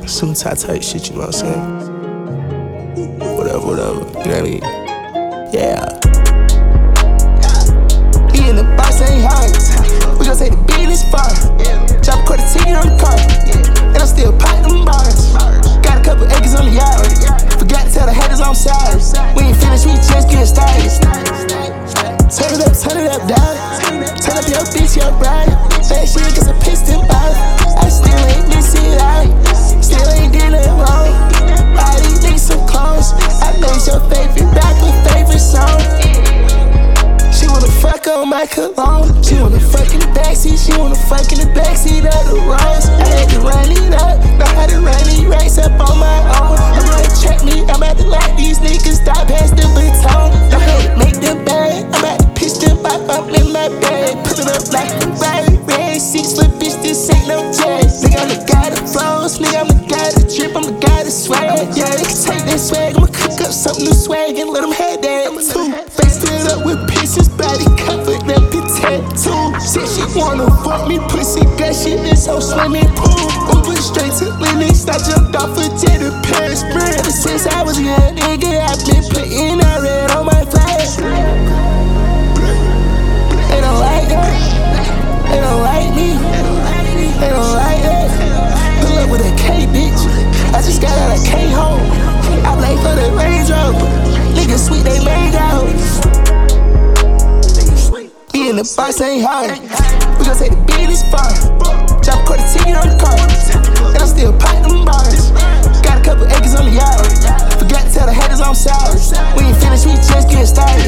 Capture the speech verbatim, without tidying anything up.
like suit tie type shit, you know what I'm saying? Whatever, whatever, you know what I mean? Yeah. Being the boss ain't hard. We gon' say the business far. Drop a quarter ticket on the car. And I'm still potting them bars. Got a couple acres on the yard. Forgot to tell the haters I'm sorry. We ain't finished, we just getting started. Turn it up, turn it up, dog. Turn up your bitch, your bride. That shit gets a piston ball. I still ain't missing it out. Still ain't did nothing wrong. All these niggas some clones. I made your favorite rapper, favorite song. She wanna fuck on my cologne. She wanna fuck in the backseat. She wanna fuck in the backseat of the Rolls. I had to run it up. Know how to run these racks up on my own. I'm gonna check me. I'm about to let these niggas stop past the baton. I'm gonna make them bad. I'm about to pitch them up, up in my bag. Put it up like a ride. Red six foot bitch, this ain't no jazz. Nigga, I'm the guy that flows. Nigga, I'm the guy that drip. I'm the guy that swag. Yeah, they can take that swag. I'ma cook up some new swag and let them have that too. Face it up with pieces, body covered up in tattoo. Said she wanna fuck me, pussy gut shit, this whole swimming pool. Uber straight to Linux, I jumped off a jet to Paris, bro. Ever since I was a young nigga, I've been putting that red on my flag. They don't like that. They don't like me. They don't like that. Pull up with a K, bitch. I just got out of K-hole. I play for the Range Rover. Niggas sweet, they made out. Being the boss ain't hard. We gon' say the business far. Drop a quarter ticket on the car. And I'm still potting them bars. Got a couple acres on the yard. Forgot to tell the haters I'm sorry. We ain't finished, we just getting started.